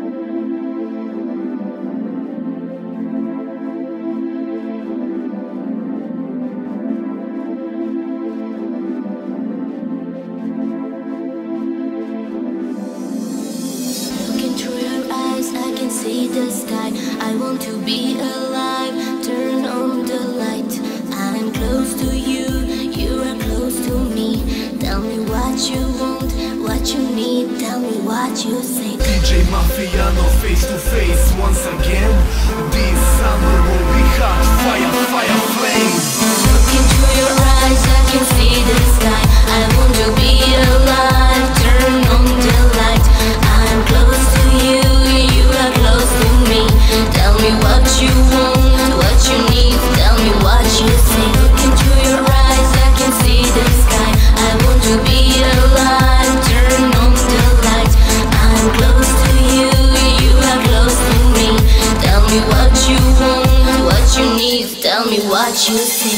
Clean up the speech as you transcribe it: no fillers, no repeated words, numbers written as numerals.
Looking through your eyes, I can see the sky. I want to be alive. Turn on the light. I'm close to you, you are close to me. Tell me what you want, what you need. Tell me what you say. DJ Mafiano face to face once again. This summer will be hot, fire, fire, flame. Looking through your eyes, I can see the sky. I want to be alive. Turn on the light. I'm close to you, you are close to me. Tell me what you want, what you need. Tell me what you say. Looking through your eyes, I can see the sky. I want to be alive. Turn on the light. I'm close to you, you are close to me. Tell me what you want, what you need. Tell me what you say.